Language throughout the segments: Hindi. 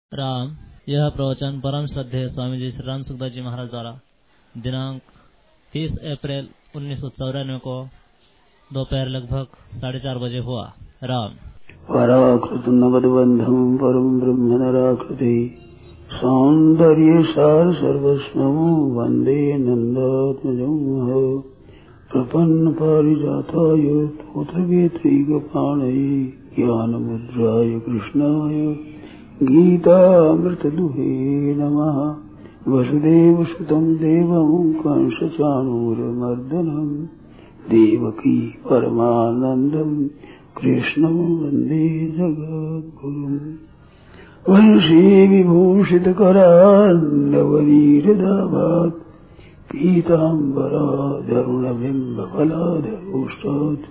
राम। यह प्रवचन परम श्रद्धेय स्वामी जी श्री राम सुखदास जी महाराज द्वारा दिनांक 30 अप्रैल 1994 को दोपहर लगभग 4:30 बजे हुआ। राम। पराकृत नगदबंधम परम ब्रह्म नराकृति सौंदर्य सार सर्वस्वं वंदे नंदात्मजं प्रपन्न पारिजाताय तोत्रवेत्रैकपाणये ज्ञानमुद्राय कृष्णाय गीतामृतदुहे नमः। वसुदेवसुतं देवं कंसचाणूरमर्दनं देवकी परमानन्दं कृष्णं वन्दे जगद्गुरुम्। वंशी विभूषितकरान्नवनीरदाभात् पीताम्बरादरुणबिम्बफलादरोष्टात्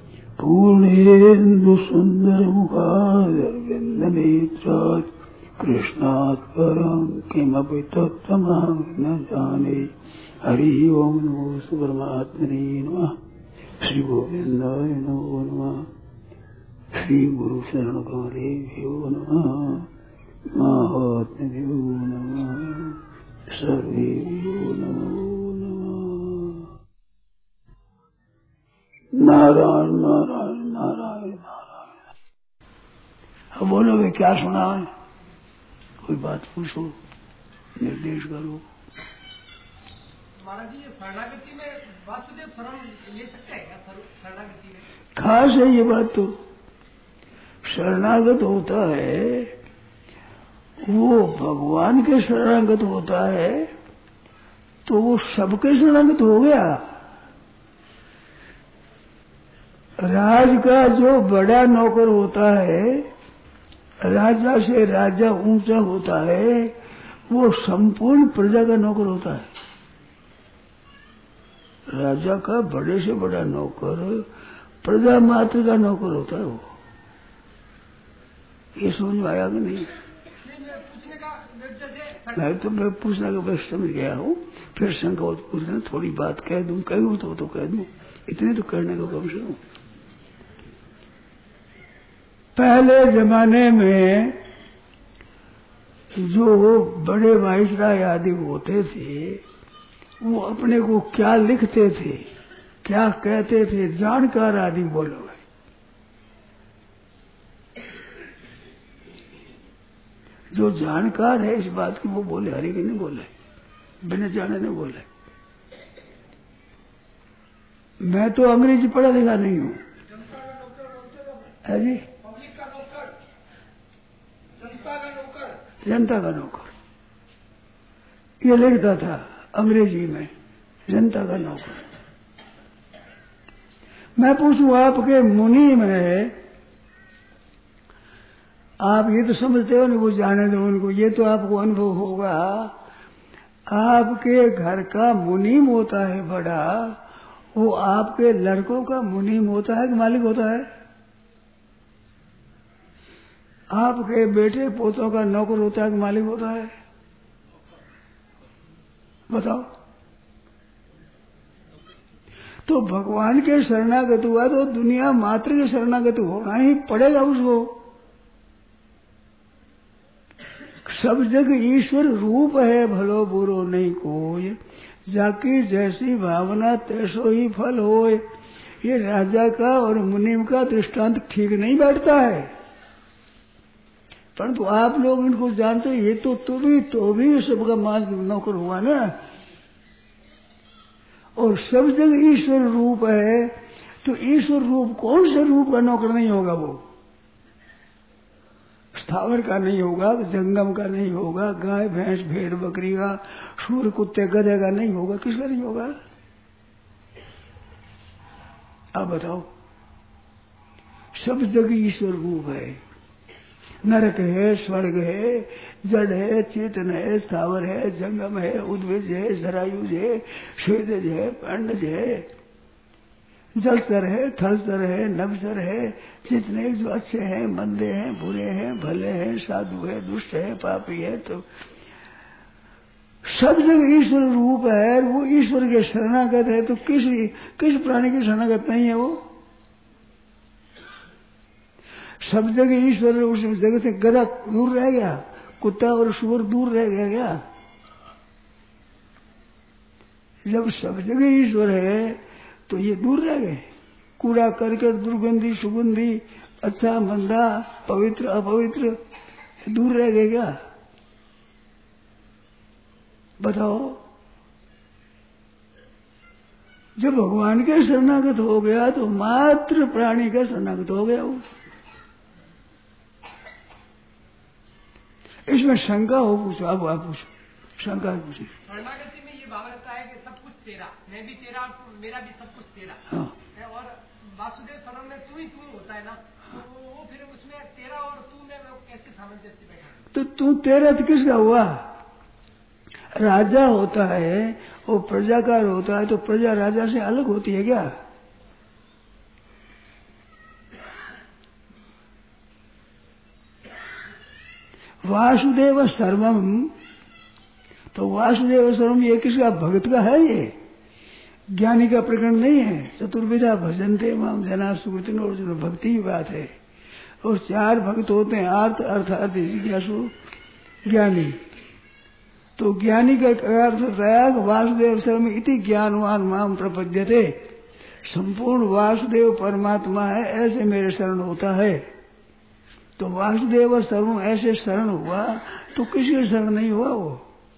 पूर्णेन्दुसुन्दरमुखादरविन्दनेत्रात् कृष्णात् परं किमपि तत्त्वमहं न जाने। हरि ओं नमो परमात्मने नमः। श्री गोविंदाय नमो नमः। श्री गुरु शरण कमलेभ्यो नमः। महात्म्यो नमः। सर्वेभ्यो नमो नमः। नारायण नारायण नारायण नारायण। अब बोलोगे क्या सुना है? कोई बात पूछो, निर्देश करो। महाराज जी, ये शरणागति में वासुदेव शरण ले सकते हैं क्या? शरणागति में खास है ये बात। तो शरणागत होता है वो भगवान के शरणागत होता है तो वो सबके शरणागत हो गया। राज का जो बड़ा नौकर होता है, राजा से राजा ऊंचा होता है, वो संपूर्ण प्रजा का नौकर होता है। राजा का बड़े से बड़ा नौकर प्रजा मात्र का नौकर होता है। वो ये समझ में आया कि नहीं? मैं पूछने का बस समझ गया हूँ। फिर शंका पूछना, थोड़ी बात कह दूं, कहूँ तो कह दूं, इतने तो करने का कम से कम। पहले जमाने में जो बड़े वाइसराय आदि होते थे, वो अपने को क्या लिखते थे, क्या कहते थे, जानकार आदि बोलो। जो जानकार है इस बात की वो बोले, हरि की नहीं बोले, बिना जाने नहीं बोले। मैं तो अंग्रेजी पढ़ा लिखा नहीं हूँ, है जी। जनता का नौकर ये लिखता था अंग्रेजी में, जनता का नौकर। मैं पूछूं आपके मुनि में, आप ये तो समझते हो नहीं, वो जाने दो उनको, ये तो आपको अनुभव होगा। आपके घर का मुनीम होता है बड़ा, वो आपके लड़कों का मुनीम होता है कि मालिक होता है? आपके बेटे पोतों का नौकर होता है कि मालिक होता है? बताओ। तो भगवान के शरणागत हुआ तो दुनिया मात्र के शरणागत होना ही पड़ेगा उसको। सब जग ईश्वर रूप है, भलो बुरो नहीं कोई, जाकी जैसी भावना तैसो ही फल होए। ये राजा का और मुनीम का दृष्टांत ठीक नहीं बैठता है, परंतु आप लोग इनको जानते हो। ये तो भी सबका मालिक नौकर हुआ ना। और सब जगह ईश्वर रूप है, तो ईश्वर रूप कौन से रूप का नौकर नहीं होगा? वो स्थावर का नहीं होगा, जंगम का नहीं होगा, गाय भैंस भेड़ बकरी का, सूर कुत्ते गधे का नहीं होगा, किसका नहीं होगा? आप बताओ। सब जगह ईश्वर रूप है। नरक है, स्वर्ग है, जड़ है, चेतन है, स्थावर है, जंगम है, उद्भिज है, जरायुज है, स्वेदज है, अंडज है, जलचर है, थलचर है, नभचर है, जितने जो अच्छे हैं, मंदे हैं, बुरे हैं, भले हैं, साधु है, दुष्ट है, पापी है, तो सब जगह ईश्वर रूप है। वो ईश्वर के शरणागत है, तो किस प्राणी के शरणागत नहीं है वो? सब जगह ईश्वर, उस जगह से गधा दूर रह गया, कुत्ता और सूअर दूर रह गया क्या? जब सब जगह ईश्वर है तो ये दूर रह गए? कूड़ा करकट, दुर्गंधी सुगंधी, अच्छा मंदा, पवित्र अपवित्र, दूर रह गए क्या? बताओ। जब भगवान के शरणागत हो गया तो मात्र प्राणी का शरणागत हो गया वो। इसमें शंका हो पूछो, अब आप पूछो, शंका पूछो। शरणागति में ये भाव रहता है कि सब कुछ तेरा, मैं भी तेरा, मेरा भी सब कुछ तेरा। हाँ। और वासुदेव शरण में तू ही तू होता है ना, तो वो फिर उसमें तेरा और तू में कैसे सामंजस्य बैठा? तो तू तेरा तो किसका हुआ? राजा होता है वो प्रजाकार होता है, तो प्रजा राजा से अलग होती है क्या? वासुदेव सर्वम, तो वासुदेव सर्वम ये किसका? भगत का है, ये ज्ञानी का प्रकरण नहीं है। चतुर्विधा भजनते माम जना सुकृतिन और भक्ति की बात है। और 4 भक्त होते हैं, आर्त अर्थात जिज्ञासु ज्ञानी। तो ज्ञानी का अर्थ होता वासुदेव सर्वम इति ज्ञानवान माम प्रपद्यते, संपूर्ण वासुदेव परमात्मा है ऐसे मेरे शरण होता है। तो वासुदेव सर्वम ऐसे शरण हुआ तो किसी शरण नहीं हुआ वो।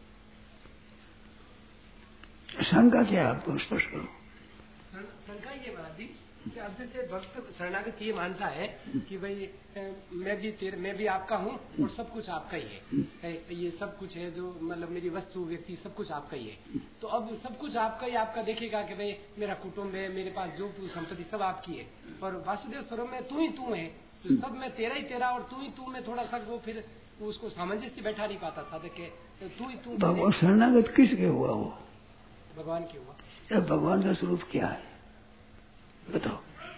शंका क्या आपको स्पष्ट करो। शंका ये महाराज कि अब जैसे भक्त शरणागत ये मानता है कि भाई मैं भी आपका हूँ और सब कुछ आपका ही है, ये सब कुछ है जो मतलब मेरी वस्तु व्यक्ति सब कुछ आपका ही है। तो अब सब कुछ आपका ही आपका देखेगा कि भाई मेरा कुटुंब है, मेरे पास जो संपत्ति सब आपकी है। और वासुदेव स्वरूप में तू ही तू है, तो सब में तेरा ही तेरा और तू ही तू में थोड़ा सा वो फिर उसको सामंजस्य बैठा नहीं पाता साधक के। तो तू ही तू भगवान शरणागत किसके हुआ? वो भगवान के हुआ। भगवान का स्वरूप क्या है बताओ?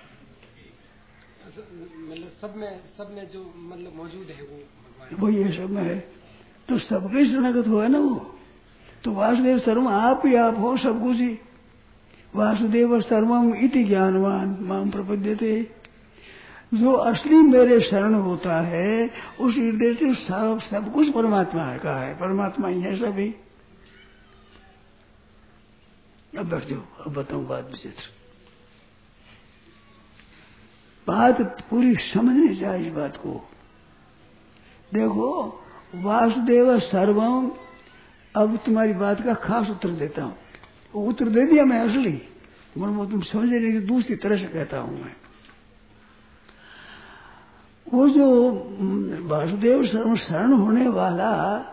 मतलब सब में जो मतलब मौजूद है वो भगवान, वो ये सब में है तो सबके शरणागत हुआ ना वो। तो वासुदेव सर्वम आप ही आप हो, सब कुछ ही। वासुदेव सर्वम इति ज्ञानवान माम प्रपद्यते, जो असली मेरे शरण होता है उस हृदय से सब कुछ परमात्मा का है, परमात्मा ही है सभी। अब बैठ जाओ, अब बताऊं बात विचित्र। बात पूरी समझनी चाहिए इस बात को। देखो वासुदेव सर्वम, अब तुम्हारी बात का खास उत्तर देता हूं। वो उत्तर दे दिया मैं असली, तुम समझे नहीं, दूसरी तरह से कहता हूं मैं। वो जो वासुदेव शरण होने वाला,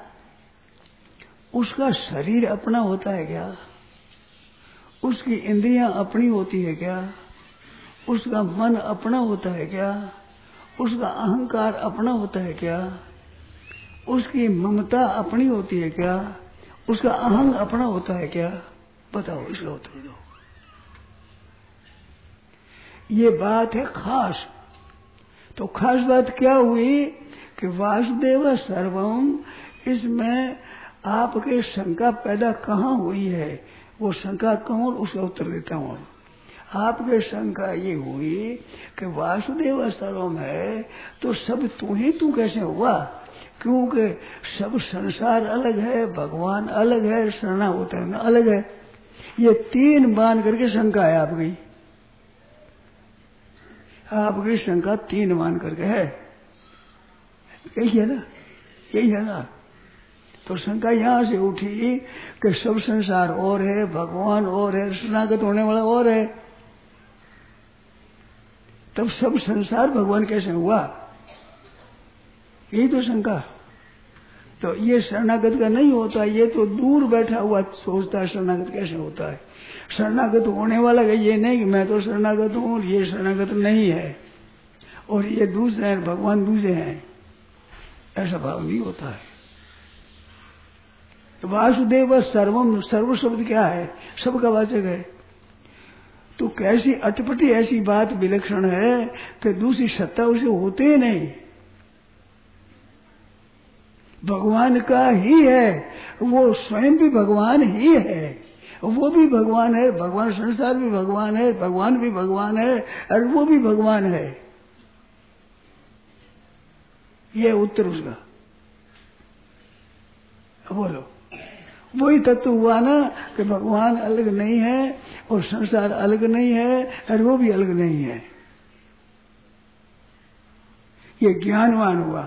उसका शरीर अपना होता है क्या? उसकी इंद्रियां अपनी होती है क्या? उसका मन अपना होता है क्या? उसका अहंकार अपना होता है क्या? उसकी ममता अपनी होती है क्या? उसका अहंग अपना होता है क्या? बताओ, इसका उत्तर दो। ये बात है खास। तो खास बात क्या हुई कि वासुदेव सर्वम, इसमें आपके शंका पैदा कहाँ हुई है? वो शंका कौन, उसका उत्तर देता हूं। आपके शंका ये हुई कि वासुदेव सर्वम है तो सब तू ही तू कैसे हुआ? क्योंकि सब संसार अलग है, भगवान अलग है, शरणा होता है अलग है। ये 3 मान करके शंका है आपकी। आपकी शंका 3 मान करके है, यही है ना, यही है ना। तो शंका यहां से उठी कि सब संसार और है, भगवान और है, शरणागत होने वाला और है। तब सब संसार भगवान कैसे हुआ? यही तो शंका। तो ये शरणागत का नहीं होता, ये तो दूर बैठा हुआ सोचता है शरणागत कैसे होता है। शरणागत होने वाला का ये नहीं कि मैं तो शरणागत हूं, ये शरणागत नहीं है और ये दूसरे हैं, भगवान दूसरे हैं, ऐसा भाव नहीं होता है। तो वासुदेव सर्वम, सर्व शब्द क्या है? सबका वाचक है। तो कैसी अटपटी ऐसी बात विलक्षण है कि दूसरी सत्ता उसे होते ही नहीं, भगवान का ही है। वो स्वयं भी भगवान ही है, वो भी भगवान है, भगवान संसार भी भगवान है, भगवान भी भगवान है और वो भी भगवान है। ये उत्तर उसका। बोलो, वही तत्व हुआ ना कि भगवान अलग नहीं है और संसार अलग नहीं है और वो भी अलग नहीं है। ये ज्ञानवान हुआ।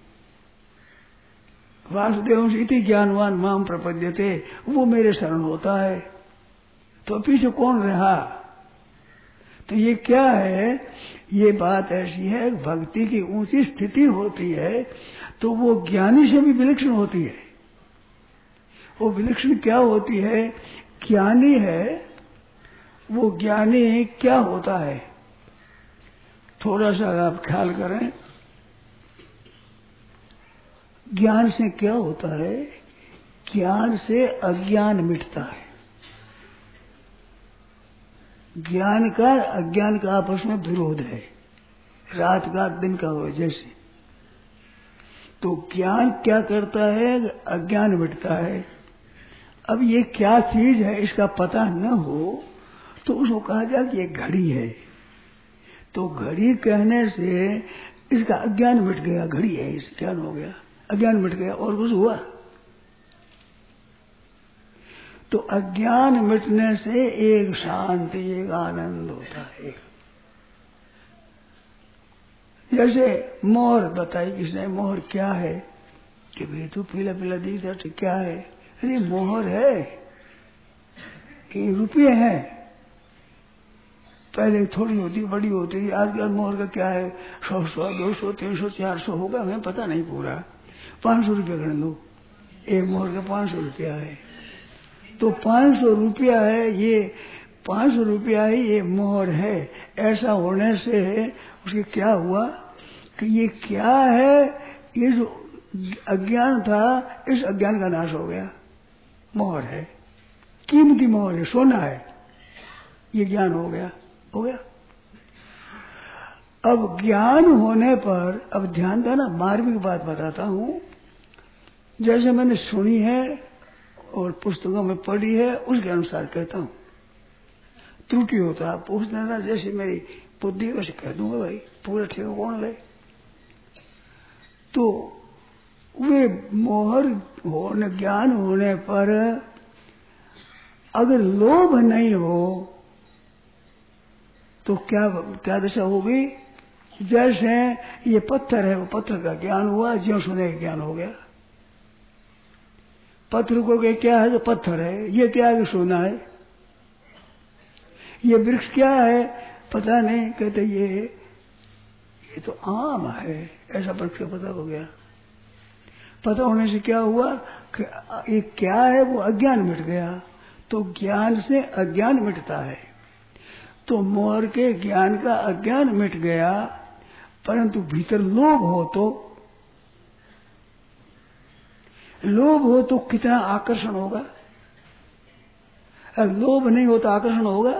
वासुदेव इति ज्ञानवान माम प्रपद्यते, वो मेरे शरण होता है। तो पीछे कौन रहा? तो ये क्या है? ये बात ऐसी है, भक्ति की ऊंची स्थिति होती है तो वो ज्ञानी से भी विलक्षण होती है। वो विलक्षण क्या होती है? ज्ञानी है, वो ज्ञानी क्या होता है? थोड़ा सा आप ख्याल करें, ज्ञान से क्या होता है? ज्ञान से अज्ञान मिटता है। ज्ञान का अज्ञान का आपस में विरोध है, रात का दिन का हो जैसे। तो ज्ञान क्या करता है? अज्ञान मिटता है। अब ये क्या चीज है इसका पता न हो तो उसको कहा जाए कि ये घड़ी है। तो घड़ी कहने से इसका अज्ञान मिट गया, घड़ी है, इस ज्ञान हो गया, अज्ञान मिट गया। और कुछ हुआ? तो अज्ञान मिटने से एक शांति, एक आनंद होता है। जैसे मोहर बताई किसने, मोहर क्या है? कि भाई तू पीला पीला दिखता तो क्या है? अरे मोहर है, ये रुपये है। पहले थोड़ी होती बड़ी होती, आजकल मोहर का क्या है? 100, 200, 300, 400 होगा, हमें पता नहीं पूरा। 500 रुपया गण लो, एक मोहर का 500 रुपया है। तो 500 रुपया है, ये 500 रुपया ही ये मोहर है। ऐसा होने से उसके क्या हुआ कि ये क्या है? ये जो अज्ञान था, इस अज्ञान का नाश हो गया। मोहर है, कीमती मोहर है, सोना है, ये ज्ञान हो गया, हो गया। अब ज्ञान होने पर, अब ध्यान देना, मार्मिक बात बताता हूं। जैसे मैंने सुनी है और पुस्तकों में पढ़ी है, उसके अनुसार कहता हूं। त्रुटि होता है पूछ लेना, जैसे मेरी बुद्धि वैसे कह दूंगा भाई, पूरा ठीक कौन ले। तो वे मोहर होने, ज्ञान होने पर अगर लोभ नहीं हो तो क्या दशा होगी? जैसे ये पत्थर है, वो पत्थर का ज्ञान हुआ, ज्यों सुने का ज्ञान हो गया। पत्थर को क्या है? तो पत्थर है। ये क्या है? सोना है। ये वृक्ष क्या है? पता नहीं, कहते ये तो आम है, ऐसा वृक्ष का पता हो गया। पता होने से क्या हुआ कि ये क्या है? वो अज्ञान मिट गया। तो ज्ञान से अज्ञान मिटता है। तो मोहर के ज्ञान का अज्ञान मिट गया, परंतु भीतर लोभ हो तो कितना आकर्षण होगा? लोभ नहीं हो तो आकर्षण होगा?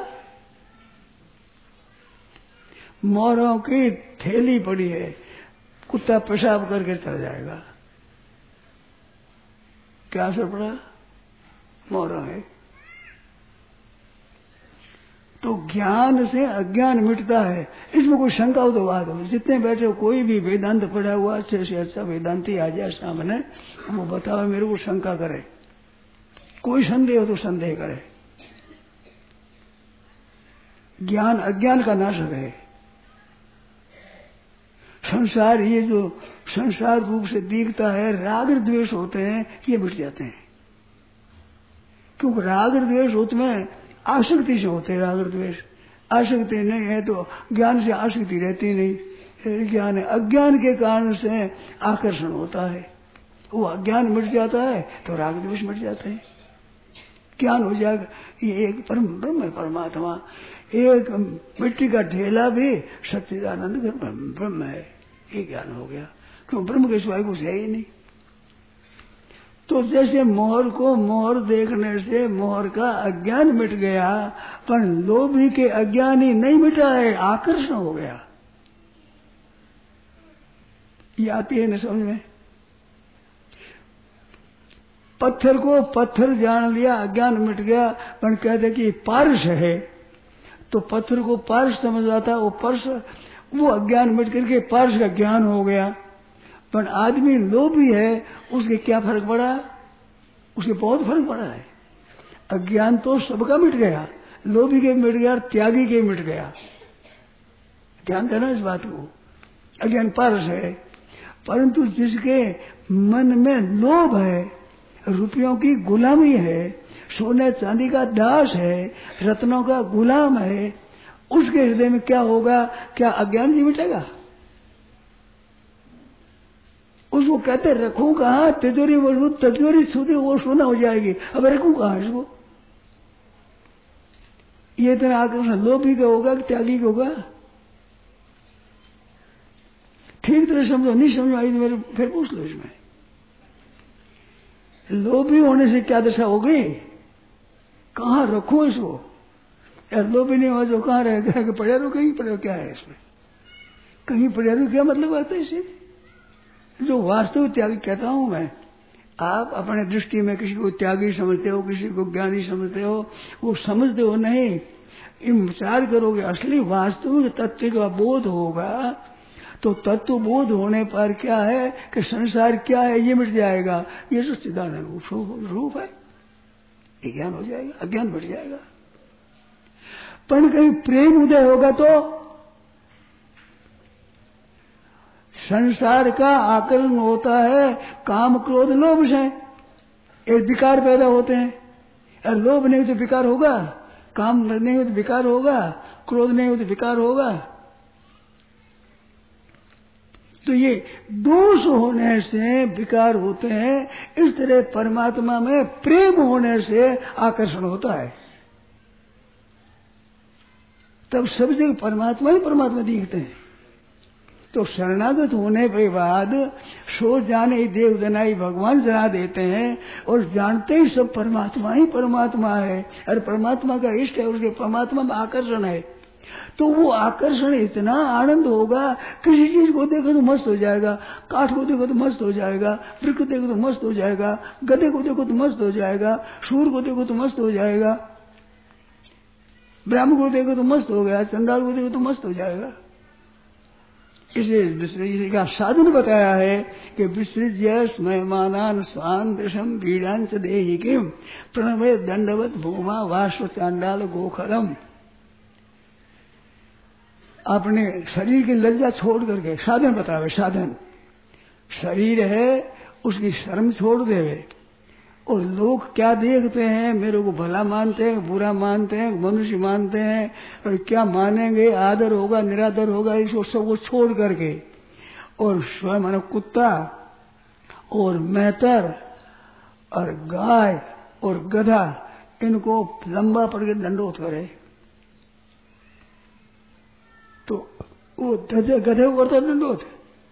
मोहरों की थैली पड़ी है, कुत्ता पेशाब करके चल जाएगा, क्या असर पड़ा? मोहरों है। तो ज्ञान से अज्ञान मिटता है। इसमें कोई शंका हो तो बात हो, जितने बैठे हो, कोई भी वेदांत पढ़ा हुआ अच्छे से अच्छा वेदांती आ जाए सामने, वो बताओ, मेरे को शंका करे, कोई संदेह हो तो संदेह करे। ज्ञान अज्ञान का नाशक है। संसार, ये जो संसार रूप से दिखता है, राग द्वेष होते हैं, ये मिट जाते हैं। क्योंकि राग द्वेष होते में आसक्ति से होते हैं। राग द्वेष आसक्ति नहीं है तो ज्ञान से आसक्ति रहती नहीं। ज्ञान है, अज्ञान के कारण से आकर्षण होता है। वो अज्ञान मिट जाता है तो राग द्वेष मिट जाते हैं, ज्ञान हो जाएगा। ये एक परम ब्रह्म है, परमात्मा। एक मिट्टी का ढेला भी सच्चिदानंद ब्रह्म है, ये ज्ञान हो गया। क्यों? ब्रह्म के सिवाय कुछ है ही नहीं। तो जैसे मोहर को मोहर देखने से मोहर का अज्ञान मिट गया, पर लोभी के अज्ञान ही नहीं मिटा है, आकर्षण हो गया। ये आती है न समझ में? पत्थर को पत्थर जान लिया, अज्ञान मिट गया, पर कहते कि पारस है, तो पत्थर को पारस समझ आता, वो पारस, वो अज्ञान मिट करके पारस का ज्ञान हो गया। पर आदमी लोभी है, उसके क्या फर्क पड़ा? उसके बहुत फर्क पड़ा है। अज्ञान तो सबका मिट गया, लोभी के मिट गया, त्यागी के मिट गया। ध्यान देना इस बात को। अज्ञान पारस है, परंतु जिसके मन में लोभ है, रुपयों की गुलामी है, सोने चांदी का दास है, रत्नों का गुलाम है, उसके हृदय में क्या होगा? क्या अज्ञान जी मिटेगा? उसको कहते रखूं कहाँ? तिजोरी मजबूत, तिजोरी सूदी वो सोना हो जाएगी। अब रखूं कहाँ इसको? ये इतना आकर्षण लोभी का होगा कि त्यागी का होगा? ठीक तरह समझो, नहीं समझ आई तो मेरे फिर पूछ लो। इसमें लोभी होने से क्या दशा हो गई? कहाँ रखूं इसको? यार लोभी नहीं हो जो कहाँ रहेगा? कि पड़े रहो, कहीं पड़े रहो, क्या है इसमें? कहीं पड़े रहो क्या मतलब आता है इसे? जो वास्तविक त्यागी कहता हूं मैं, आप अपने दृष्टि में किसी को त्यागी समझते हो, किसी को ज्ञानी समझते हो, वो समझते हो नहीं। इन विचार करोगे, असली वास्तविक तत्व का बोध होगा तो तत्व बोध होने पर क्या है कि संसार क्या है ये मिट जाएगा। ये जो चिदानंद रूप है ये ज्ञान हो जाएगा, अज्ञान मिट जाएगा। पर कहीं प्रेम उदय होगा तो संसार का आकर्षण होता है, काम क्रोध लोभ से एक विकार पैदा होते हैं। और लोभ नहीं तो विकार होगा, काम नहीं हो तो विकार होगा, क्रोध नहीं हो तो विकार होगा। तो ये दोष होने से विकार होते हैं। इस तरह परमात्मा में प्रेम होने से आकर्षण होता है। तब सब जगह परमात्मा ही परमात्मा दिखते हैं। तो शरणागत होने के बाद सो जाने देव जनाई भगवान जना देते हैं और जानते ही सब परमात्मा ही परमात्मा है और परमात्मा का इष्ट है, उसके परमात्मा में आकर्षण है। तो वो आकर्षण इतना आनंद होगा, किसी चीज को देखो तो मस्त हो जाएगा, काठ को देखो तो मस्त हो जाएगा, वृक्ष को देखो तो मस्त हो जाएगा, गधे को देखो तो मस्त हो जाएगा, सूर को देखो तो मस्त हो जाएगा, ब्राह्मण को देखो तो मस्त हो गया, चंडाल को देखो तो मस्त हो जाएगा। इसे का साधन बताया है कि विसृज्य स्मयमानान स्वान दृशम पीड़ांच देहि किम प्रणवे दंडवत भूमा वाश्व चांडाल गोखरम। अपने शरीर की लज्जा छोड़ करके साधन बतावे। साधन शरीर है उसकी शर्म छोड़ देवे। और लोग क्या देखते हैं, मेरे को भला मानते हैं, बुरा मानते हैं, मनुष्य मानते हैं, और क्या मानेंगे, आदर होगा निरादर होगा, इसको सबको छोड़ करके और स्वयं मानो कुत्ता और मेहतर और गाय और गधा इनको लंबा पड़ के दंडोत करे। तो वो गधे को करता है दंडोत,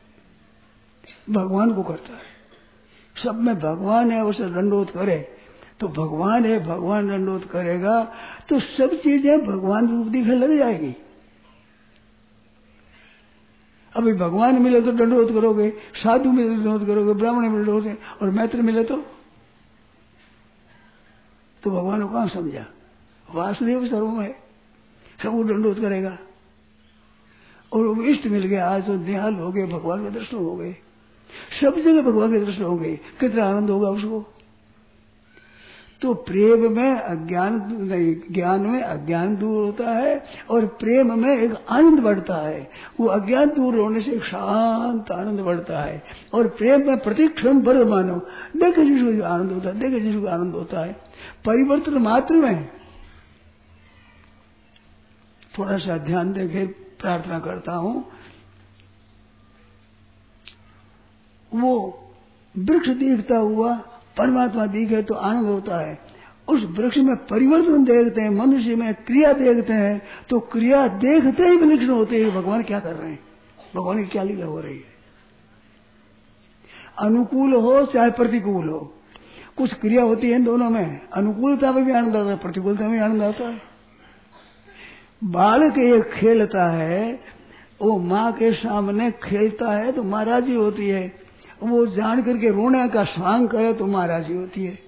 भगवान को करता है। सब में भगवान है, उसे दंडोत करे तो भगवान है, भगवान दंडोत करेगा तो सब चीजें भगवान रूप दिखने लग जाएगी। अभी भगवान मिले तो दंडोत करोगे, साधु मिले तो दंडोत करोगे, ब्राह्मण मिले तो, और मैत्र मिले तो भगवान को कहां समझा? वासुदेव सर्वम है, सबको दंडोत करेगा। और वो इष्ट मिल गया, आज तो निहाल हो गए, भगवान के दर्शन हो गए, सब जगह भगवान के दर्शन हो गए, कितना आनंद होगा उसको। तो प्रेम में अज्ञान नहीं, ज्ञान में अज्ञान दूर होता है और प्रेम में एक आनंद बढ़ता है। वो अज्ञान दूर होने से एक शांत आनंद बढ़ता है। और प्रेम में प्रतिक्षण बड़ मानो, देखे जिसको आनंद होता है, देखे जिसको आनंद होता है। परिवर्तन मात्र में थोड़ा सा ध्यान देके प्रार्थना करता हूं। वो वृक्ष दिखता हुआ परमात्मा दिखे तो आनंद होता है। उस वृक्ष में परिवर्तन देखते हैं, मनुष्य में क्रिया देखते हैं, तो क्रिया देखते ही विलक्षण होते हैं भगवान क्या कर रहे हैं, भगवान की क्या लीला हो रही है। अनुकूल हो चाहे प्रतिकूल हो, कुछ क्रिया होती है दोनों में, अनुकूलता में भी आनंद आता है, प्रतिकूलता में भी आनंद आता है। बालक एक खेलता है, वो माँ के सामने खेलता है तो माँ राजी होती है, वो जान करके रोने का स्वांग करे तो माँ राजी होती है,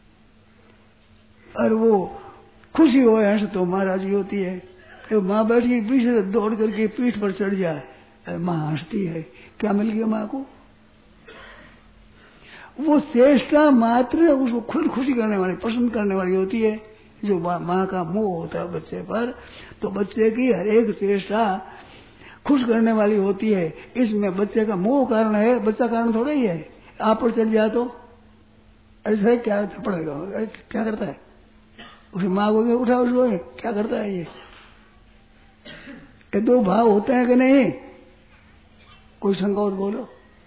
और वो खुशी हो हंस तो माँ राजी होती है। तो माँ बैठी पीछे से दौड़ करके पीठ पर चढ़ जाए, माँ हंसती है, क्या मिल गया माँ को? वो चेष्टा मात्र उसको खुद खुशी करने वाली, पसंद करने वाली होती है। जो माँ का मोह होता है बच्चे पर, तो बच्चे की हर एक चेष्टा खुश करने वाली होती है। इसमें बच्चे का मोह कारण है, बच्चा कारण थोड़ा ही है। आप पर चढ़ जाए तो ऐसा क्या पड़ेगा, क्या करता है उसे माँ को उठा, उसको क्या करता है ये दो भाव होते हैं कि नहीं? कोई शंका हो बोलो।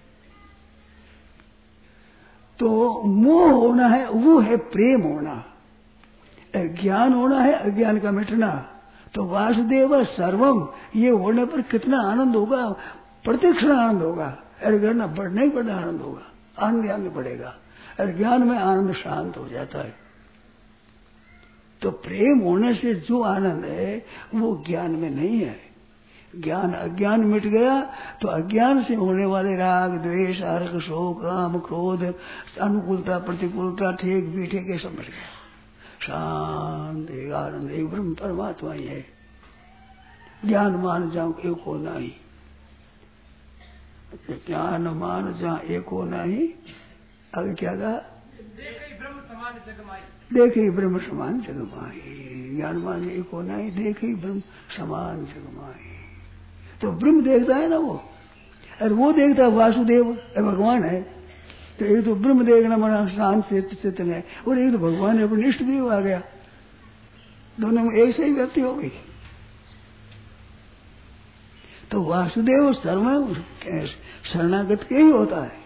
तो मोह होना है वो है प्रेम होना, ज्ञान होना है अज्ञान का मिटना। तो वासुदेव सर्वम ये होने पर कितना आनंद होगा, प्रतिक्षण आनंद होगा। अरे करना बढ़ना ही बढ़ना आनंद होगा, आनंद ज्ञान में बढ़ेगा। अरे ज्ञान में आनंद शांत हो जाता है। तो प्रेम होने से जो आनंद है वो ज्ञान में नहीं है। ज्ञान अज्ञान मिट गया तो अज्ञान से होने वाले राग द्वेष हर्ष शोक काम क्रोध अनुकूलता प्रतिकूलता ठेक बीठे के सब मिट गया। शांत एक आनंद एक ब्रह्म परमात्मा ही है। ज्ञान मान जाऊं एक हो नहीं, ज्ञान मान जहाँ एक हो नहीं। आगे क्या कहा? देखे ब्रह्म समान जगमाई। ज्ञान मान एक हो नहीं, देखे ब्रह्म समान जगमाई। तो ब्रह्म देखता है ना वो, और वो देखता है वासुदेव भगवान है। तो एक तो ब्रह्म देखना मना शांत चेतन है, और एक तो भगवान है अपने इष्ट देव आ गया। दोनों में एक से ही व्यक्ति हो गई। तो वासुदेव सर्व शरणागत के ही होता है,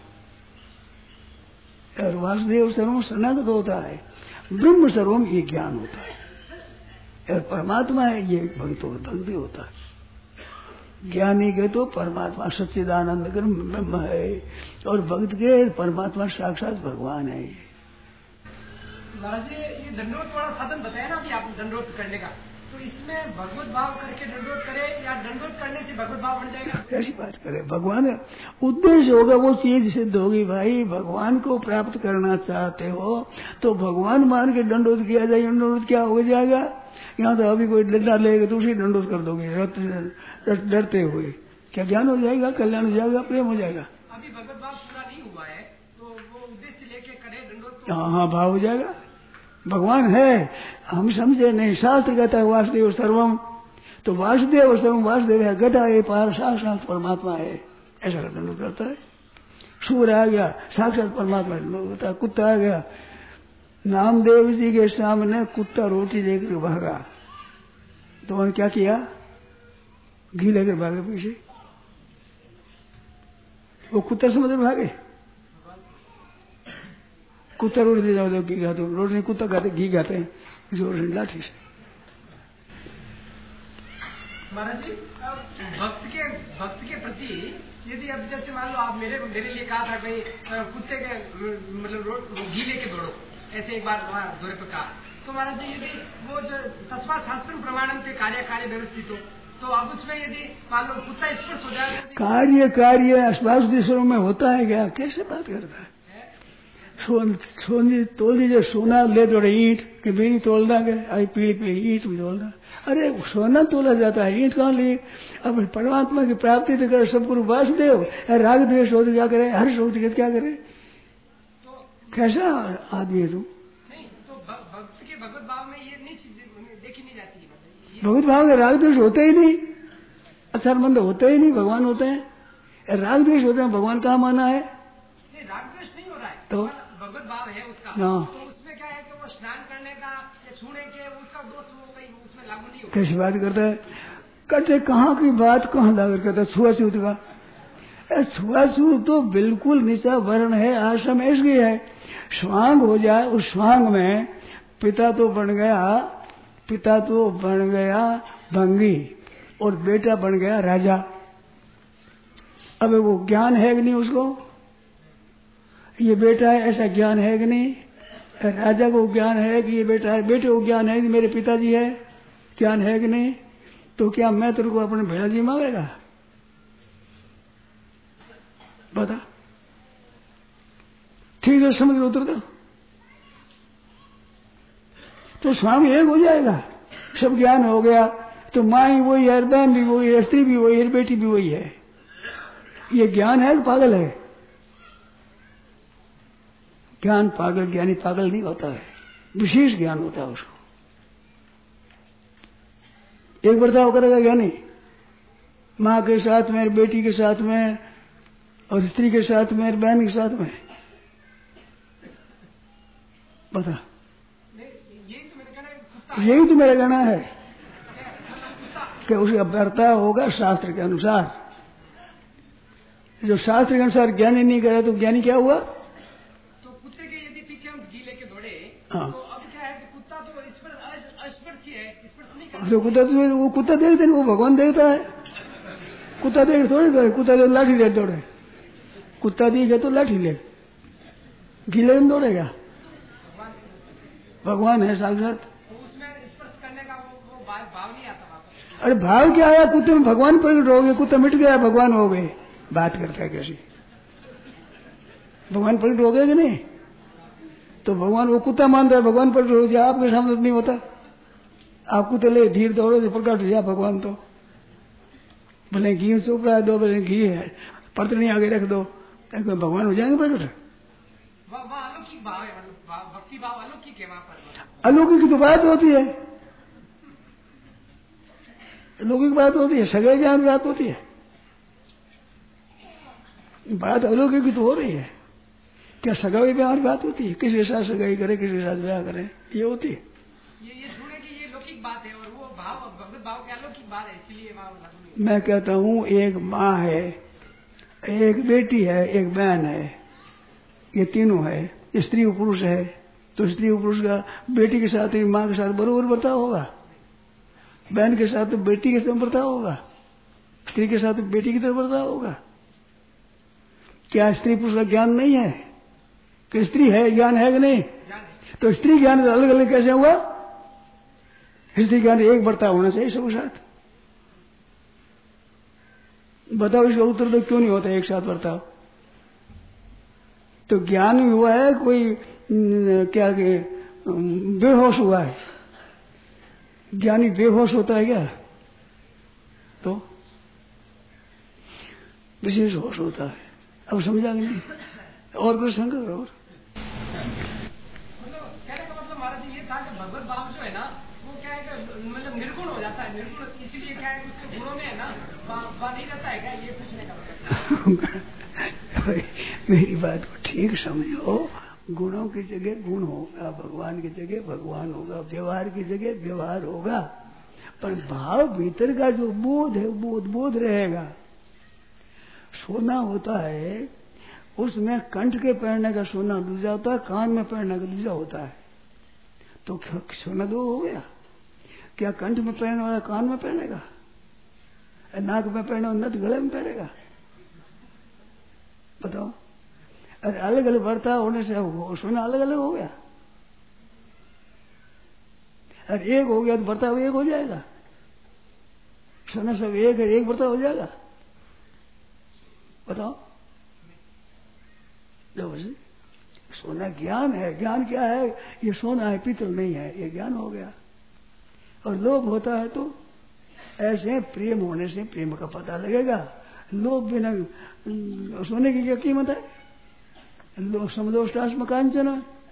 और वासुदेव सर्व शरणागत होता है। ब्रह्म सर्वम ये ज्ञान होता है, और परमात्मा है ये भक्ति होता है। ज्ञानी के तो परमात्मा सच्चिदानंद ब्रह्म है, और भक्त के परमात्मा साक्षात भगवान है। महाराज जी ये दंडोत वाला साधन बताया ना अभी आप दंडोत करने का, तो इसमें भगवत भाव करके दंडोत करे या दंडोत करने से भगवत भाव बन जाएगा? कैसी बात करे, भगवान उद्देश्य होगा वो चीज सिद्ध होगी। भाई भगवान को प्राप्त करना चाहते हो तो भगवान मान के दंडोत किया जाए, दंडोत क्या हो जाएगा? यहाँ तो अभी कोई डंडा लेगा तो उसी दंडोत कर दोगे डरते हुए, क्या ज्ञान हो जाएगा, कल्याण हो जाएगा, प्रेम हो जाएगा? अभी भगवत भाव पूरा नहीं हुआ है तो वो उद्देश्य लेके करे दंडोत तो हाँ भाव हो जाएगा। भगवान है हम समझे नहीं, शास्त्र कहता है वासुदेव सर्वम, तो वासुदेव सर्वम वासुदेव है, गदा ये पार साक्षात परमात्मा है, ऐसा दंडोत करता है। सूर आ गया साक्षात परमात्मा होता है। कुत्ता आ गया, नामदेव जी के सामने कुत्ता रोटी लेकर भागा तो उन्होंने क्या किया? घी लेकर भागे पीछे। वो कुत्ता समझ भागे, कुत्ता रोटी दे जाओ, घी खाते, रोटी नहीं कुत्ता खाते, घी खाते हैं जोर से लाठी से। महाराज जी भक्त के प्रति यदि अब जैसे मान लो आप मेरे लिए कहा था भाई कुत्ते के मतलब घी लेके दौड़ो, ऐसे एक बार वहाँ दौरे पर कहा, तो महाराज जी यदि वो जो तस्मा शास्त्र प्रमाणम के कार्य व्यवस्थित हो तो अब उसमें यदि मान लो कुत्ता स्पर्श हो जाए कार्य अस्पास में होता है क्या? कैसे बात करता है? सोनी तोल दीजिए, सोना ले थोड़े ईंट कि मेरी तोलना के आई पीली ईंट भी तोलना। अरे सोना तोला जाता है, ईंट कहाँ ली? अब परमात्मा की प्राप्ति तो करे सब गुरु वासुदेव, राग द्वेष हो तो क्या करे, हर्ष हो तो क्या करे? तो कैसा आदमी है तू? नहीं तो भक्त के भगवत भाव में ये नहीं देखी नहीं जाती है। भगवत भाव में राग द्वेष होते ही नहीं, अच्छा मंद होते ही नहीं, भगवान होते हैं। राग द्वेष होते हैं, भगवान कहाँ माना है? राग द्वेष नहीं हो रहा है तो भगवत भाव है उसका, तो उसमें क्या है कि वो स्नान करने का या छूने के उसका दोष वो कहीं उसमें लागू नहीं होता। कैसी बात करता है? कहते कहाँ की बात कहाँ लागू करता है? छुआछूत का छुआछूत तो बिल्कुल नीचा वर्ण है, आश्रम ऐसी है। स्वांग हो जाए, उस स्वांग में पिता तो बन गया भंगी और बेटा बन गया राजा। अब वो ज्ञान है कि नहीं उसको? ये बेटा है ऐसा ज्ञान है कि नहीं? राजा को ज्ञान है कि ये बेटा है, बेटे को ज्ञान है कि मेरे पिताजी है, ज्ञान है कि नहीं? तो क्या मैं तेरे को अपने भेड़ा जी मांगेगा? बता, ठीक है समझ लो, उतर दो तो स्वामी एक हो जाएगा, सब ज्ञान हो गया। तो माँ ही वही है, बहन भी वही है, स्त्री भी वही है, बेटी भी वही है। ये ज्ञान है कि पागल है? ज्ञान पागल, ज्ञानी पागल नहीं होता है, विशेष ज्ञान होता है उसको। एक बर्ताव करेगा ज्ञानी, माँ के साथ में, बेटी के साथ में, और स्त्री के साथ में, बहन के साथ में। बता, यही तो मेरा कहना है कि उसका बर्ताव होगा शास्त्र के अनुसार। जो शास्त्र के अनुसार ज्ञानी नहीं करे तो ज्ञानी क्या हुआ? तो कुत्ते के यदि पीछे हम घी लेके दौड़े, हाँ, तो अब क्या है कि कुत्ता तो स्पर्श है, स्पर्श नहीं करता। तो वो कुत्ता देखते नहीं, वो भगवान देखता है। कुत्ता देख थोड़ी दौड़े, कुत्ता देख लाठी ले दौड़े, कुत्ता दिखे तो लाठी ले, घी ले दौड़ेगा। भगवान है साक्षात, उसमें स्पर्श करने का वो भाव नहीं आता वापस। अरे भाव क्या आया? कुत्ते में भगवान प्रकट हो गए, कुत्ता मिट गया, भगवान हो गए। बात करता है कैसी? भगवान प्रकट हो गए कि नहीं? तो भगवान, वो कुत्ता मानता है भगवान प्रकट हो जाए, आपके सामने नहीं होता। आप कुत्ते ले धीरे दौड़ो तो प्रकट हो जाए भगवान। तो भले घी चोपड़ा दो, भले घी है परतनी आगे रख दो, भगवान हो जाएंगे प्रकट। अलौकिक भाव है, भक्ति भाव अलौकिक है वहां पर। अलौकिक की तो बात होती है, अलौकिक बात होती है, सगाई ज्ञान बात होती है। बात अलौकिक की तो हो रही है। क्या सगाई ब्याह बात होती है? किसी के साथ सगाई करे, किसी के साथ ब्याह करे, ये होती है। ये सुने कि ये लौकिक बात है, और वो भाव भगवत भाव के अलौकिक बात है, इसलिए मैं कहता हूँ एक माँ है, एक बेटी है, एक बहन है, ये तीनों है, स्त्री और पुरुष है। तो स्त्री और पुरुष का बेटी के साथ माँ के साथ बराबर बर्ताव होगा, बहन के साथ तो बेटी के साथ बर्ताव होगा, स्त्री के साथ बेटी की तरफ बर्ताव होगा। क्या स्त्री पुरुष का ज्ञान नहीं है? कि स्त्री है, ज्ञान है कि नहीं? तो स्त्री ज्ञान अलग अलग कैसे हुआ? स्त्री ज्ञान एक बर्ताव होना चाहिए सबके साथ। बताओ इसका उत्तर तो क्यों नहीं होता एक साथ बर्ताव? तो ज्ञान हुआ है कोई क्या के बेहोश हुआ है? ज्ञानी बेहोश होता है क्या? तो विशेष होश होता है। अब समझा नहीं? और कुछ शंका करो। मतलब कहने का मतलब महाराज जी ये था कि भगवत भाव जो है ना, वो क्या है कि मतलब निर्गुण हो जाता है। निर्गुण इसीलिए क्या है कि उसके गुणों में है ना वह नहीं रहता है क्या, ये पूछने का। मेरी बात को ठीक समझो। गुणों की जगह गुण होगा, भगवान की जगह भगवान होगा, व्यवहार की जगह व्यवहार होगा, पर भाव भीतर का जो बोध है बोध रहेगा। सोना होता है, उसमें कंठ के पहनने का सोना दूसरा होता है, कान में पहनने का दूसरा होता है। तो सोना दो हो गया क्या? कंठ में पहनने वाला कान में पहनेगा, नाक में पहनने वाला नथ गले में पहनेगा? बताओ। अरे अलग अलग बर्ताव होने से सोना अलग अलग हो गया। अरे एक हो गया तो बर्ताव एक हो जाएगा। सोना सब एक है, एक बर्ताव हो जाएगा। बताओ। सोना ज्ञान है। ज्ञान क्या है? ये सोना है, पीतल नहीं है, ये ज्ञान हो गया। और लोभ होता है तो ऐसे प्रेम होने से प्रेम का पता लगेगा। लोभ बिना सोने की क्या कीमत है? लोभ समदोष्टास्म कांचन,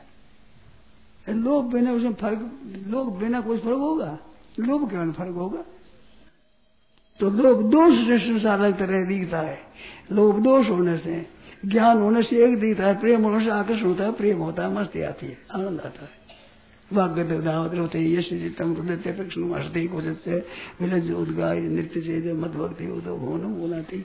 लोभ बिना उसमें फर्क, लोभ बिना कोई फर्क होगा? लोभ के बिना फर्क होगा? तो लोभ दोष से संसार अलग तरह दिखता है। लोभ दोष होने से, ज्ञान होने से एक दिखता है, प्रेम होने से आकर्षण होता है, प्रेम होता है, मस्ती आती है, आनंद आता है। वाग्गदावत होते यश चित्तम हृदय प्रेक्षण हस्ती कुछ से विलज उद्गाय नृत्य से मत भक्ति उदो भवनम बोलाती।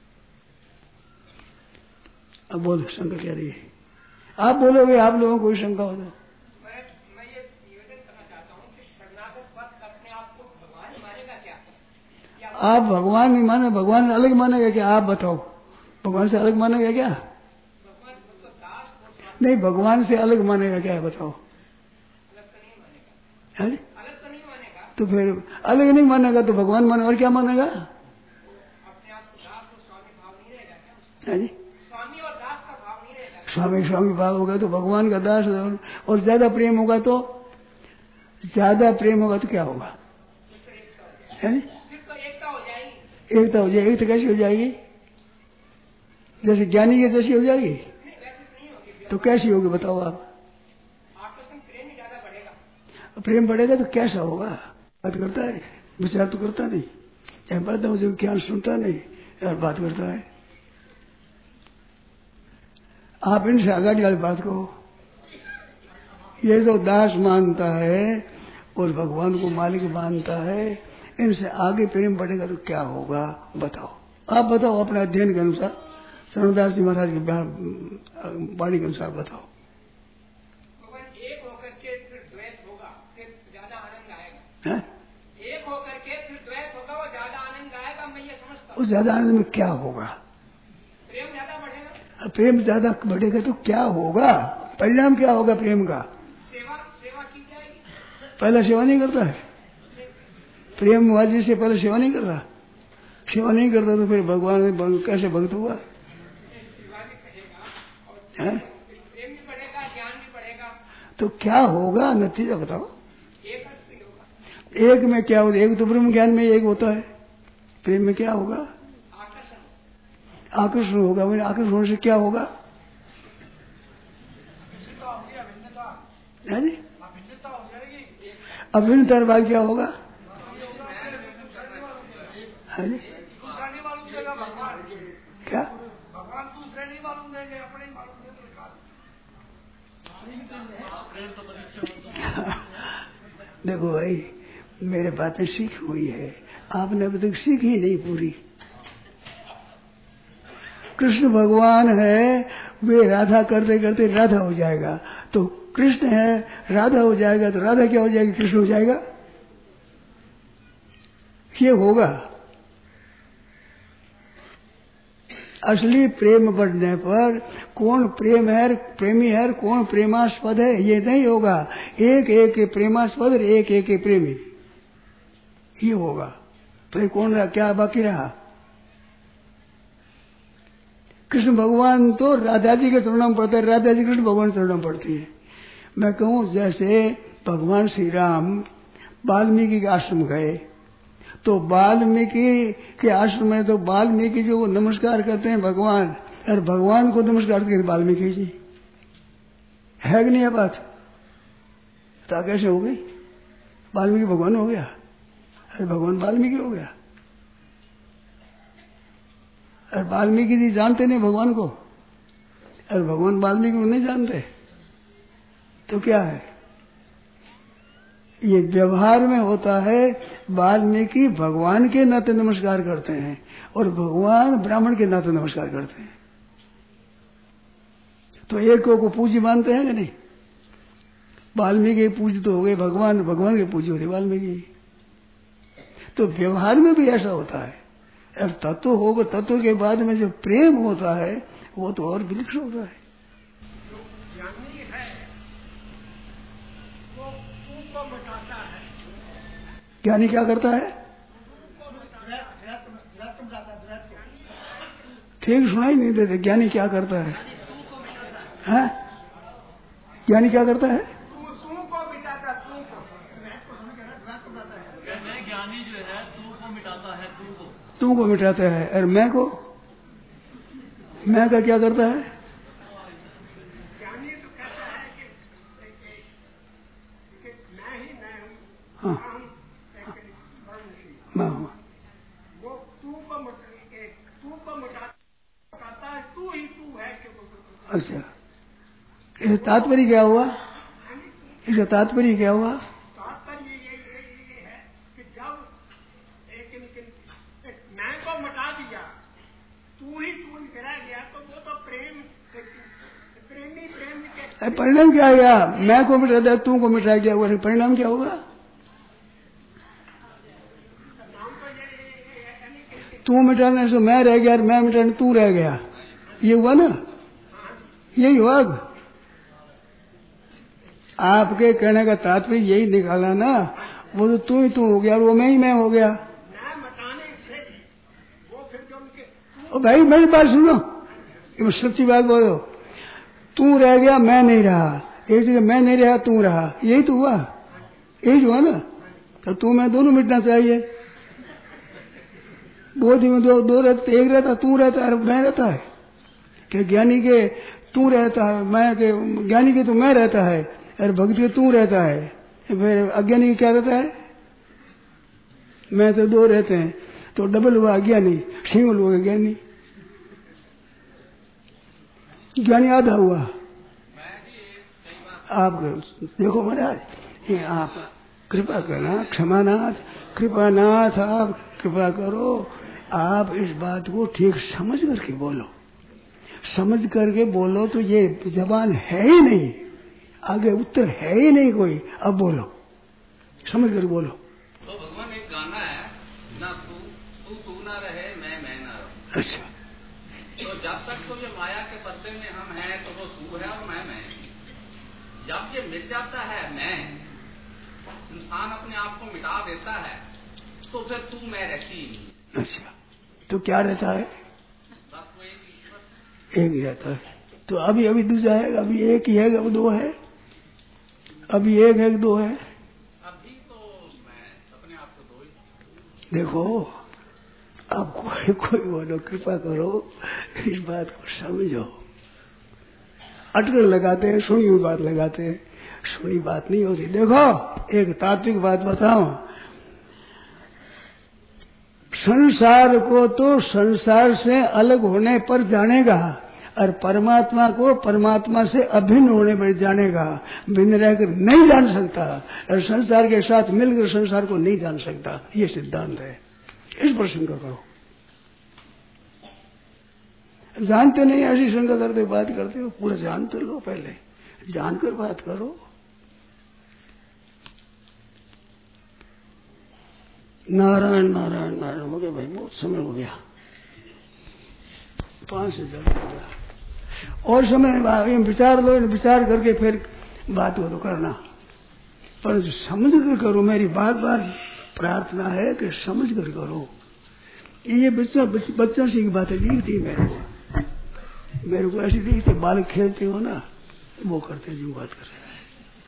अब बोलो शंका क्या रही है? आप बोलोगे, आप लोगों को कोई शंका हो तो? मैं ये निवेदन करना चाहता हूँ कि शरणागत भक्त अपने आप को भगवान मानेगा क्या? आप भगवान नहीं माने, भगवान अलग मानेगा क्या? आप बताओ, भगवान से अलग मानेगा क्या? भगवान को दास नहीं, भगवान से अलग मानेगा क्या? बताओ। अलग तो नहीं मानेगा। है? अलग तो नहीं मानेगा। तो फिर अलग नहीं मानेगा तो भगवान माने और क्या मानेगा? अपने आप को दास और स्वामी भाव नहीं रहेगा क्या? है जी? स्वामी और दास का भाव नहीं रहेगा। स्वामी भाव होगा तो भगवान का दास, और ज्यादा प्रेम होगा तो, ज्यादा प्रेम होगा तो क्या होगा? है? फिर तो एकता हो जाएगी। एकता हो जाएगी। तो कैसी हो जाएगी? जैसे ज्ञानी की जैसी हो जाएगी। तो कैसी होगी बताओ आप? आकर्षण प्रेम ही ज्यादा बढ़ेगा। प्रेम बढ़ेगा तो कैसा होगा? बात करता है, विचार तो करता नहीं, चाहे पढ़ता हूँ जब ज्ञान सुनता नहीं यार, बात करता है। आप इनसे आगे वाली बात कहो। ये जो दास मानता है और भगवान को मालिक मानता है, इनसे आगे प्रेम बढ़ेगा तो क्या होगा बताओ? आप बताओ अपने अध्ययन के अनुसार, शरणदास जी महाराज की वाणी के अनुसार बताओ। एक होकर के फिर द्वैत होगा, फिर ज्यादा आनंद आएगा। एक होकर के फिर द्वैत होगा, वो ज्यादा आनंद आएगा, मैं ये समझता हूँ। उस ज्यादा आनंद में क्या होगा? प्रेम ज्यादा बढ़ेगा। प्रेम ज्यादा बढ़ेगा तो क्या होगा? परिणाम क्या होगा प्रेम का? सेवा की जाएगी। पहला सेवा नहीं करता है प्रेम वाजी से, पहले सेवा नहीं करता। सेवा नहीं करता तो फिर भगवान कैसे भक्त हुआ? प्रेम भी बढ़ेगा, ज्ञान भी बढ़ेगा। तो क्या होगा नतीजा बताओ? एक होगा। एक में क्या होता है? एक तो ब्रह्म ज्ञान में एक होता है, प्रेम में क्या होगा? आकर्षण। आकर्षण होगा। वही आकर्षण होने से क्या होगा? अभिन्नता बाद क्या होगा? क्या? भगवान दूसरे नहीं मालूम देंगे, अपने ही मालूम देंगे। देखो भाई, मेरे बातें सीख हुई है, आपने अभी तक सीखी नहीं पूरी। कृष्ण भगवान है, वे राधा करते करते राधा हो जाएगा, तो कृष्ण है राधा हो जाएगा, तो राधा क्या हो जाएगी? कृष्ण हो जाएगा। ये होगा। असली प्रेम बढ़ने पर कौन प्रेम है, प्रेमी है, कौन प्रेमास्पद है, ये नहीं होगा। एक एक प्रेमास्पद और एक एक प्रेमी, ये होगा। फिर कौन रहा? क्या बाकी रहा? कृष्ण भगवान तो राधा जी के चरणों में पड़ते हैं, राधा जी कृष्ण भगवान चरणों में पड़ती है। मैं कहूं जैसे भगवान श्री राम वाल्मीकि के आश्रम गए, तो वाल्मीकि के आश्रम में तो वाल्मीकि जो नमस्कार करते हैं भगवान, और भगवान को नमस्कार करते हैं वाल्मीकि जी, है कि नहीं? बात तो कैसे हो गई? वाल्मीकि भगवान हो गया, अरे भगवान वाल्मीकि हो गया। और वाल्मीकि जी जानते नहीं भगवान को, और भगवान वाल्मीकि को नहीं जानते, तो क्या है? ये व्यवहार में होता है। वाल्मीकि भगवान के नाते नमस्कार करते हैं और भगवान ब्राह्मण के नाते नमस्कार करते हैं, तो एक को पूजी मानते हैं कि नहीं? वाल्मीकि पूजी तो हो गए भगवान, भगवान के पूजी होते वाल्मीकि। तो व्यवहार में भी ऐसा होता है। और तत्व होगा, तत्व के बाद में जो प्रेम होता है वो तो और विलक्षण होता है। ज्ञानी है वो को मिटाता है। ज्ञानी क्या करता है? ठीक सुनाई नहीं देते। ज्ञानी क्या करता है? हैं? ज्ञानी क्या करता है? ज्ञानी जो है तू को मिटाता है, तू को मिटाता है। और मैं को, मैं का क्या करता है? ज्ञानी तो कहता है कि मैं ही मैं हूँ। हाँ, मैं हूँ। वो तू को मिटाता है, तू ही तू है। अच्छा, इसका तात्पर्य क्या हुआ? इसका तात्पर्य क्या हुआ? तात्पर्य ये है कि जब एक मैं को मिटा दिया, तू ही रह गया, तो वो तो प्रेमी के परिणाम क्या आया? मैं को मिटा दिया, तू को मिटा गया, वो परिणाम क्या होगा? तू मिटाने से मैं रह गया और मैं मिटाने तू रह गया, ये हुआ ना? यही हुआ। आपके कहने का तात्पर्य यही निकाला ना, वो तो तू ही तू हो गया और वो मैं ही मैं हो गया। मैं मिटाने से वो फिर जो उनके। ओ भाई मेरी बात सुनो, ये सच्ची बात बोलो। तू रह गया, मैं नहीं रहा, एक जगह मैं नहीं रहा, तू रहा, यही तो हुआ, यही हुआ ना? तो तू मैं दोनों मिटना चाहिए। बोधि में दो रहते, एक रहता, तू रहता है, मैं रहता है। कि ज्ञानी के तू रहता है, मैं के ज्ञानी के तो मैं रहता है, और भक्त के तू रहता है, फिर अज्ञानी के क्या रहता है? मैं तो दो रहते हैं, तो डबल हुआ अज्ञानी, सिंगल हुआ ज्ञानी। ज्ञानी आधा हुआ। आप देखो महाराज, ये आप कृपा करना, क्षमानाथ, कृपानाथ, आप कृपा करो, आप इस बात को ठीक समझ करके बोलो। समझ करके बोलो तो ये जबान है ही नहीं, आगे उत्तर है ही नहीं कोई। अब बोलो, समझ कर बोलो। तो भगवान एक गाना है ना, तू ना रहे, मैं ना रहूं। अच्छा, तो जब तक तो ये माया के पर्दे में हम हैं तो वो तू है और मैं। जब ये मिट जाता है मैं, इंसान अपने आप को मिटा देता है, तो फिर तू मैं रहती ही नहीं। अच्छा, तो क्या रहता है? बस वो एक ईश्वर, एक ही रहता है। तो अभी दूसरा है, अभी एक ही है, अब दो है, अभी एक है, दो है। अभी तो मैं अपने आप को दो ही। देखो, आप कोई बोलो, कृपा करो, इस बात को समझो। अटकल लगाते हैं, सुनी हुई बात लगाते हैं, सुनी बात नहीं होती। देखो, एक तात्विक बात बताओ, संसार को तो संसार से अलग होने पर जानेगा, और परमात्मा को परमात्मा से अभिन्न होने पर जानेगा। भिन्न रहकर नहीं जान सकता, और संसार के साथ मिलकर संसार को नहीं जान सकता। ये सिद्धांत है। इस पर शंका करो। जानते नहीं, ऐसी शंका करते बात करते हो। पूरा जान तो लो, पहले जानकर बात करो। नारायण नारायण नारायण। हो गया भाई, बहुत समय हो गया, 5 से ज्यादा हो गया। और समय विचार लो, विचार करके फिर बात हो तो करना, पर समझ कर करो। मेरी बार बार प्रार्थना है कि समझ कर करो। ये बच्चों से बातें दिखती मेरे को ऐसी दिखती, बालक खेलते हो ना, वो करते जो बात कर रहे हैं।